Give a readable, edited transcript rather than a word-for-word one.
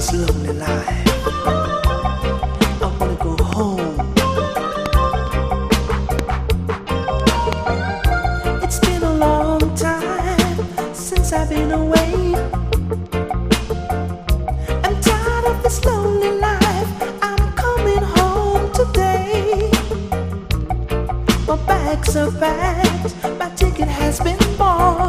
this lonely life. I wanna go home. It's been a long time since I've been away. I'm tired of this lonely life. I'm coming home today. My bags are packed, my ticket has been bought.